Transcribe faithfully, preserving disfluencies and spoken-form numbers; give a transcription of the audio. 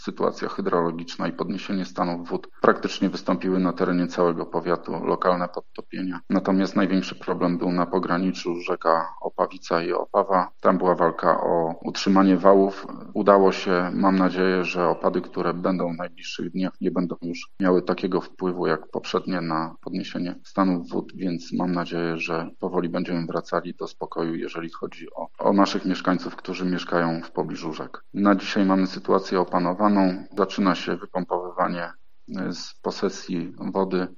sytuacja hydrologiczna i podniesienie stanów wód praktycznie wystąpiły na terenie całego powiatu, lokalne podtopienia. Natomiast największy problem był na pograniczu rzeka Opawica i Opawa. Tam była walka o utrzymanie wałów. Udało się, mam nadzieję, że opady, które będą w najbliższych dniach, nie będą już miały takiego wpływu jak poprzednie na podniesienie stanów wód, więc mam nadzieję, że powoli będziemy wracali do spokoju, jeżeli chodzi o, o naszych mieszkańców, którzy mieszkają w pobliżu rzek. Na dzisiaj mamy sytuację opanowaną. Zaczyna się wypompowywanie z posesji wody